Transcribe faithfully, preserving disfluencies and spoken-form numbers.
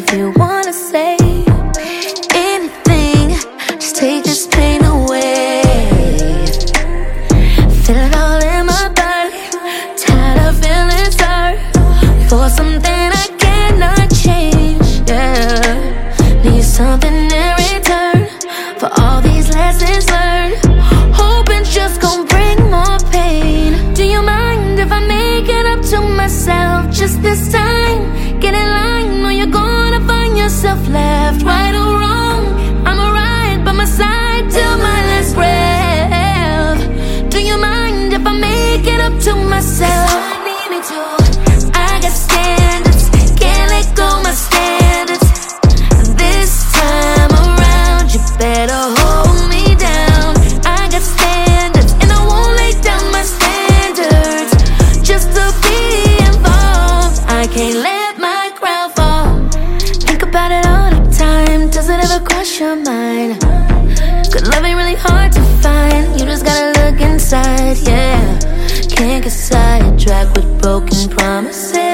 you wanna say anything, just take this pain away. Feel it all in my body, tired of feeling sorry for something I cannot change, yeah. Need something in return for all these lessons learned. Hoping just gon' bring more pain. Do you mind if I make it up to myself just this time? Get in line or you're gonna find yourself left. Right or wrong, I'ma ride by my side till my last breath. Do you mind if I make it up to myself? I need me to. I got standards, can't let go my standards. This time around, you better hold me down. I got standards, and I won't lay down my standards just to be involved. I can't let my crown fall. Think about it all the time, does it ever cross your mind? Good love ain't really hard to find, you just gotta look inside, yeah. Can't get sidetracked with broken promises.